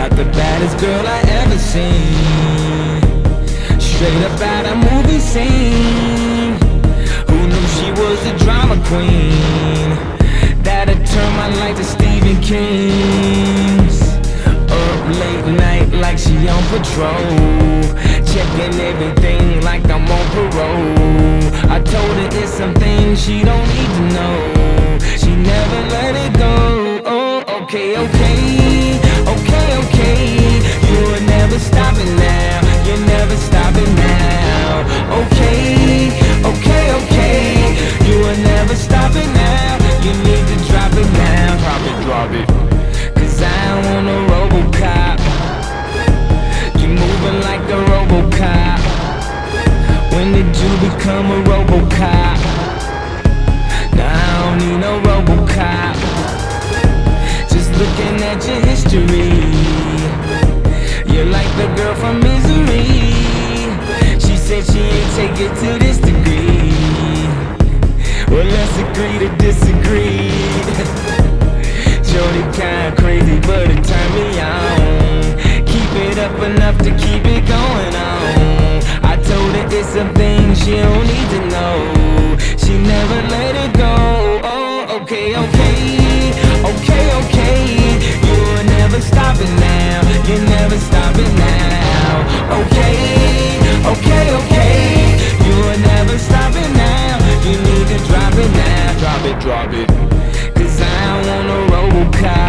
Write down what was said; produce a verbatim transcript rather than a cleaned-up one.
got the baddest girl I ever seen, straight up out a movie scene. Who knew she was a drama queen? That'd turn my life to Stephen King's. Up late night like she on patrol, checking everything like I'm on parole. I told her it's some things she don't need to know. She never let it go. Oh, okay, okay, okay, okay. You're never stopping now. You're never stopping now. Okay, okay, okay. You are never stopping now. You need to drop it now. Drop it, drop it. Cause I want a Robocop. You moving like a Robocop. When did you become a Robocop? Now I don't need no Robocop. Just looking at your history, you're like the girl from Misery. She said she ain't take it to this degree. Well, let's agree to disagree. Jody kinda crazy, but it turned me on. Keep it up enough to keep it going on. I told her it's some things she don't need to know. She never let it go. Oh, okay, okay, okay, okay. You're never stopping now. You're never stopping now. Okay, okay, okay. You're never stopping now. You need to drop it now. Drop it, drop it. Cause I want a Robocop.